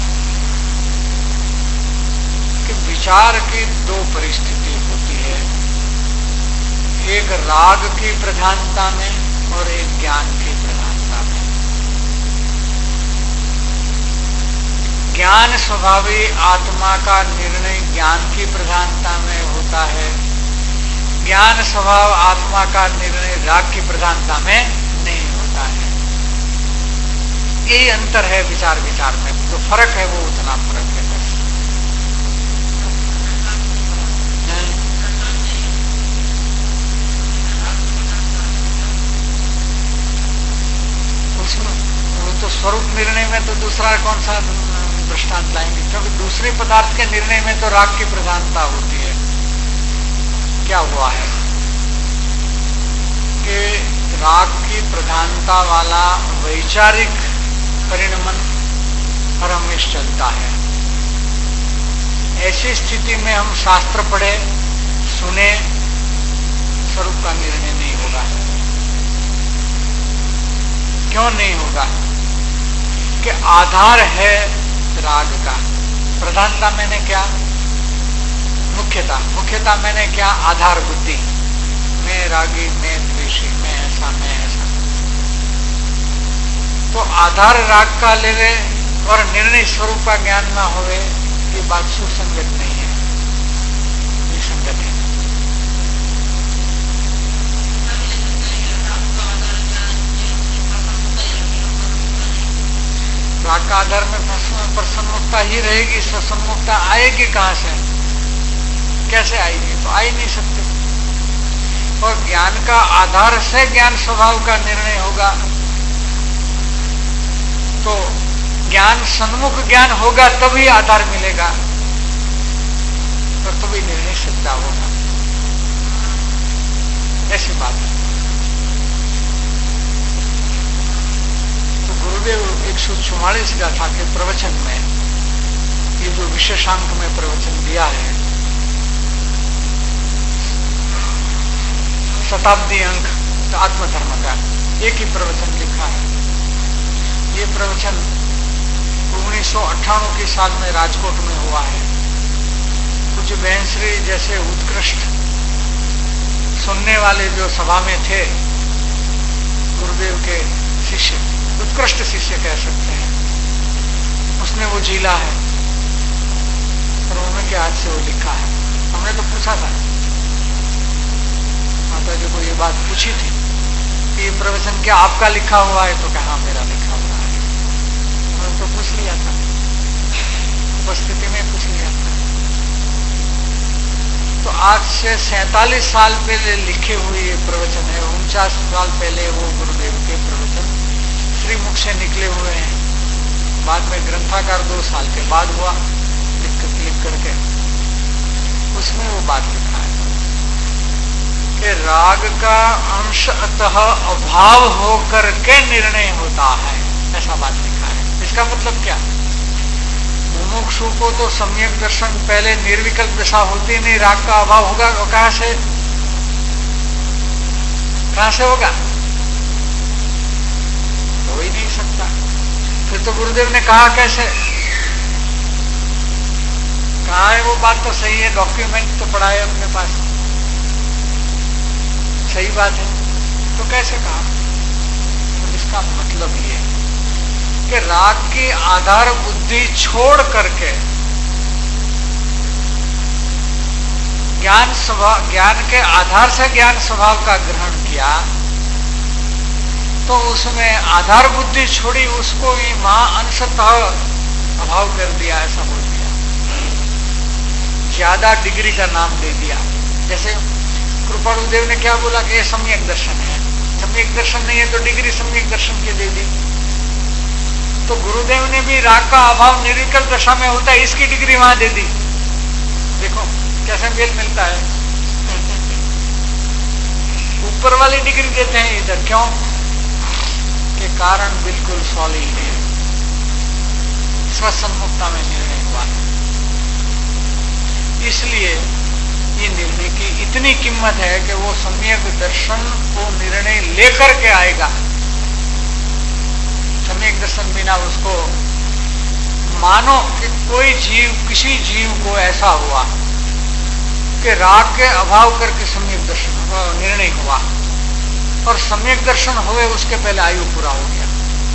कि विचार की दो परिस्थिति होती है, एक राग की प्रधानता में और एक ज्ञान की प्रधानता में। ज्ञान स्वभावी आत्मा का निर्णय ज्ञान की प्रधानता में होता है, ज्ञान स्वभाव आत्मा का निर्णय राग की प्रधानता में नहीं होता है। यही अंतर है विचार विचार में। जो फर्क है वो उतना फर्क है। उसमें वो तो स्वरूप निर्णय में तो दूसरा कौन सा दृष्टांत लाएंगे, क्योंकि दूसरे पदार्थ के निर्णय में तो राग की प्रधानता होती है। क्या हुआ है कि राग की प्रधानता वाला वैचारिक परिणमन हर हमेश चलता है। ऐसी स्थिति में हम शास्त्र पढ़े, सुने, स्वरूप का निर्णय नहीं होगा। क्यों नहीं होगा? कि आधार है राग का। प्रधानता मैंने क्या? मुख्यता। मुख्यता मैंने क्या? आधार बुद्धि। मैं रागी, मैं द्वेषी, मैं ऐसा, मैं ऐसा। तो आधार राग का ले ले और निर्णय स्वरूप का ज्ञान ना होवे, ये बात सुसंगत नहीं है, विसंगत है। राग का आधार में प्रसन्नता ही रहेगी। सन्मुखता आएगी कहां से? कैसे आएगी? तो आ ही नहीं सकते। और ज्ञान का आधार से ज्ञान स्वभाव का निर्णय होगा, तो ज्ञान सन्मुख ज्ञान होगा तभी आधार मिलेगा और तभी निर्णय सिद्ध होगा। ऐसी बात है। तो गुरुदेव एक सौ चौवालीस गाथा के प्रवचन में ये जो विशेषांक में प्रवचन दिया है, शताब्दी अंक आत्मधर्म का एक ही प्रवचन लिखा है। ये प्रवचन उन्नीस सौ अट्ठानवे के साल में राजकोट में हुआ है। कुछ बहनश्री जैसे उत्कृष्ट सुनने वाले जो सभा में थे, गुरुदेव के शिष्य, उत्कृष्ट शिष्य कह सकते हैं, उसने वो झीला है और उन्होंने के हाथ से वो लिखा है। हमने तो पूछा था, माता जी को ये बात पूछी थी कि ये प्रवचन क्या आपका लिखा हुआ है? तो कहा मेरा लिखा हुआ है। तो पूछ लिया था, उपस्थिति में पूछ लिया था। तो आज से सैतालीस साल पहले लिखे हुए ये प्रवचन है। उनचास साल पहले वो गुरुदेव के प्रवचन श्रीमुख से निकले हुए हैं। बाद में ग्रंथाकार दो साल के बाद हुआ लिख लिख करके, उसमें वो बात लिखा है कि राग का अंश अतः अभाव होकर के निर्णय होता है। ऐसा बात लिखा है। इसका मतलब क्या? मुमुक्षु को तो सम्यक दर्शन पहले निर्विकल्प दशा होती नहीं, राग का अभाव होगा। वो कहां से कहां से होगा? हो ही नहीं सकता। फिर तो गुरुदेव ने कहा कैसे? कहा है वो बात तो सही है, डॉक्यूमेंट तो पड़ा है अपने पास, सही बात है, तो कैसे कहा? तो इसका मतलब ये कि राग की आधार बुद्धि छोड़ करके ज्ञान स्वभाव, ज्ञान के आधार से ज्ञान स्वभाव का ग्रहण किया, तो उसमें आधार बुद्धि छोड़ी, उसको ही महा अंशतः अभाव कर दिया, ऐसा बोल दिया। ज्यादा डिग्री का नाम दे दिया। जैसे कृपाणुदेव ने क्या बोला कि ये सम्यक दर्शन है। सम्यक दर्शन नहीं है तो डिग्री सम्यक दर्शन की दे दी। तो गुरुदेव ने भी राग का अभाव निर्विकल्प दशा में होता है, इसकी डिग्री वहां दे दी। देखो कैसे मेल मिलता है। ऊपर वाली डिग्री देते हैं इधर, क्यों? के कारण बिल्कुल सॉलिड है, स्वसन्मुक्ता में निर्णय हुआ। इसलिए ये निर्णय की इतनी कीमत है कि वो सम्यक दर्शन को निर्णय लेकर के आएगा। सम्यक दर्शन बिना उसको, मानो कि कोई जीव, किसी जीव को ऐसा हुआ कि राग के अभाव करके सम्यक दर्शन निर्णय हुआ, और सम्यक दर्शन हुए उसके पहले आयु पूरा हो गया।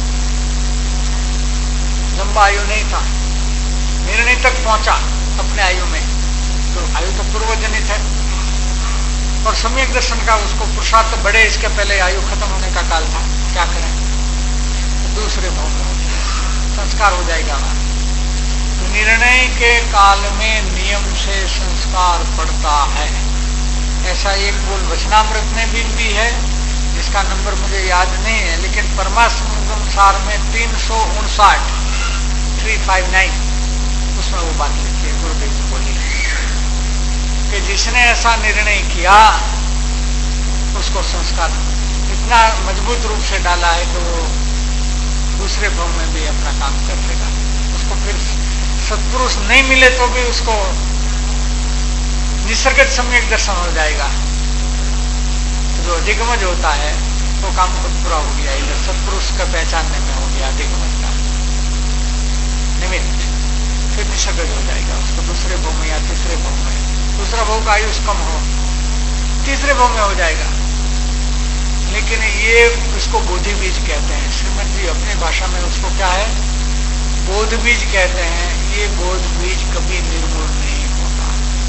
लंबा आयु नहीं था, निर्णय तक पहुंचा अपने आयु में, तो आयु तो पूर्वजनित है। और सम्यक दर्शन का उसको पुरुषार्थ बढ़े, इसके पहले आयु खत्म होने का काल था। क्या करें? दूसरे भाव में संस्कार हो जाएगा। निर्णय के काल में नियम से संस्कार पड़ता है। ऐसा एक बोल वचनामृत में भी भी है, जिसका नंबर मुझे याद नहीं है, लेकिन परमात्मसार में तीन सौ उनसाठ थ्री फाइव नाइन उसमें वो बात लिखी है, गुरुदेव जी बोली कि जिसने ऐसा निर्णय किया उसको संस्कार इतना मजबूत रूप से डाला है कि वो दूसरे भाव में भी अपना काम कर लेगा। उसको फिर सत्पुरुष नहीं मिले तो भी उसको निसर्गत सम्यक दर्शन हो जाएगा। तो जो दिग्गज होता है वो काम खुद पूरा हो गया, इधर सत्पुरुष का पहचानने में हो गया दिग्गज का निमित्त, फिर निसर्गज हो जाएगा। उसको दूसरे भाव में या तीसरे भाव में, दूसरा भाव का आयुष कम हो, तीसरे भाव में हो जाएगा। लेकिन ये इसको बोधि बीज कहते हैं। श्रीमद जी अपनी भाषा में उसको क्या है? बोध बीज कहते हैं। ये बोध बीज कभी निर्मूल नहीं होता।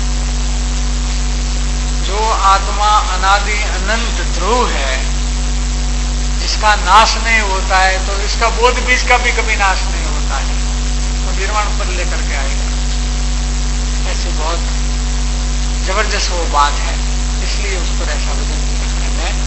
जो आत्मा अनादि अनंत ध्रुव है, इसका नाश नहीं होता है, तो इसका बोध बीज का भी कभी नाश नहीं होता है, तो निर्वाण पर लेकर के आएगा। ऐसी बहुत जबरदस्त वो बात है, इसलिए उस पर ऐसा वजन रखने में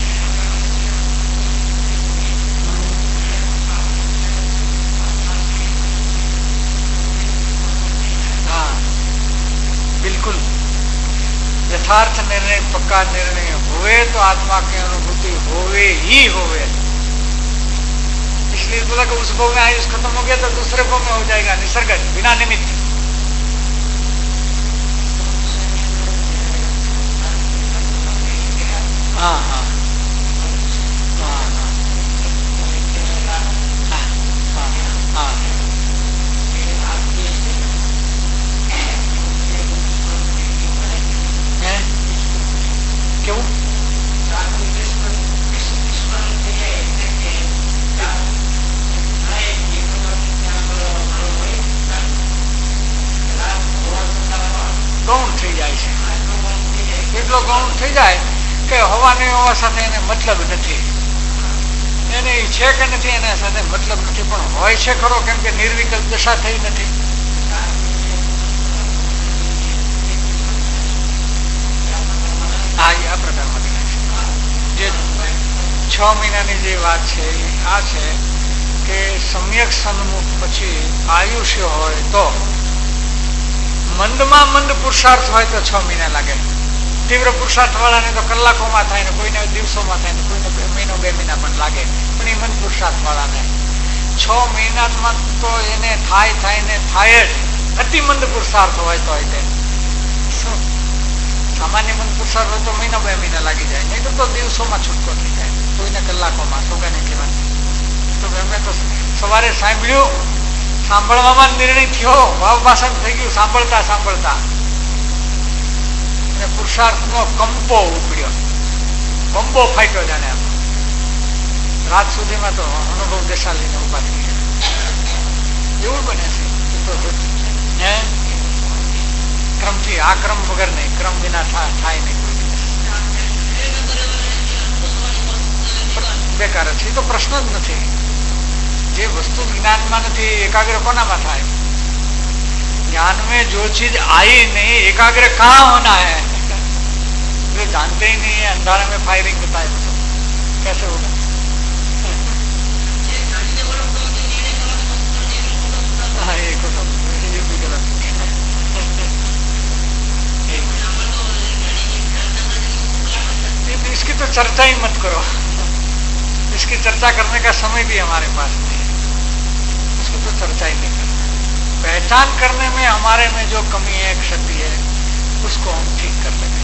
बिल्कुल यथार्थ निर्णय, पक्का निर्णय हुए तो आत्मा की अनुभूति होवे ही होवे। इसलिए बोला कि उस भाव में आयुष खत्म हो गया तो दूसरे भाव में हो जाएगा निसर्गज, बिना निमित्त। हाँ हाँ हाँ हाँ हाँ क्यों? ગૌણ થઈ જાય છે, એટલો ગૌણ થઈ જાય કે હોવાની હોવા સાથે એને મતલબ નથી, એને છે કે નથી એના સાથે મતલબ નથી, પણ હોય છે ખરો, કેમ કે નિર્વિકલ્પ દશા થઈ નથી। હા, આ પ્રકારમાં જે છ મહિનાની જે વાત છે આ છે કે સમ્યક સન્મુખ પછી આયુષ્ય હોય તો મંદમાં મંદ પુરુષાર્થ હોય તો છ મહિના લાગે, તીવ્ર પુરુષાર્થ વાળાને તો કલાકોમાં થાય ને કોઈને દિવસોમાં થાય ને કોઈને મહિનો બે મહિના પણ લાગે, પણ એ મંદ પુરુષાર્થ વાળાને છ મહિનામાં તો એને થાય થાય ને થાય જ। અતિ મંદ પુરુષાર્થ હોય તો એટલે શું સામાન્ય મંદ પુરુષાર્થ હોય તો મહિના બે મહિના લાગી જાય, નહીં તો દિવસોમાં છૂટકો થઈ જાય, કોઈને કલાકોમાં, તો કઈ કહેવાય। તો એમને તો સવારે સાંભળ્યું, સાંભળવામાં નિર્ણય થયો, ભાવ ભાષણ થઈ ગયું સાંભળતા સાંભળતા, અને પુરુષાર્થનો કંપો ઉપડ્યો, કંપો ફાટ્યો જાણે આમ। રાત સુધીમાં તો અનુભવ દશા લઈને ઉભા થઈ ગયા, એવું બને છે। ક્રમથી, આ ક્રમ વગર નહીં, ક્રમ વિના થાય નહીં, બેકાર છે। તો પ્રશ્ન જ નથી, જે વસ્તુ જ્ઞાનમાં નથી एकाग्र कोनाમાં થાય? ज्ञान में जो चीज आई नहीं एकाग्र कहाँ होना है? जो जानते ही नहीं है, अंधारे में फायरिंग बताए तो कैसे होगा? चर्चा ही मत करो, इसकी चर्चा करने का समय भी हमारे पास नहीं है, उसकी तो चर्चा ही नहीं करना। पहचान करने में हमारे में जो कमी है, क्षति है, उसको हम ठीक कर लेंगे।